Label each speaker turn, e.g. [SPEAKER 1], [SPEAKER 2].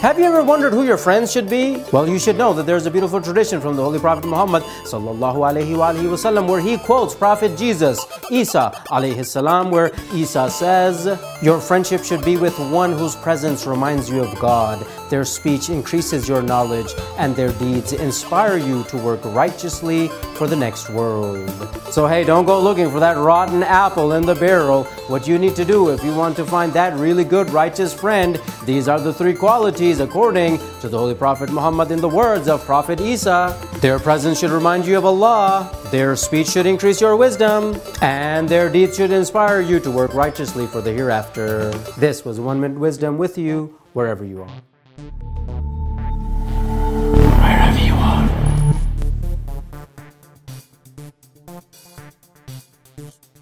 [SPEAKER 1] Have you ever wondered who your friends should be? Well, you should know that there's a beautiful tradition from the Holy Prophet Muhammad sallallahu alaihi wasallam where he quotes Prophet Jesus, Isa alayhi salam, where Isa says, "Your friendship should be with one whose presence reminds you of God. Their speech increases your knowledge, and their deeds inspire you to work righteously for the next world." So hey, don't go looking for that rotten apple in the barrel. What you need to do if you want to find that really good righteous friend, these are the 3 qualities according to the Holy Prophet Muhammad in the words of Prophet Isa. Their presence should remind you of Allah, their speech should increase your wisdom, and their deeds should inspire you to work righteously for the hereafter. This was 1 Minute Wisdom with you, wherever you are.
[SPEAKER 2] Wherever you are.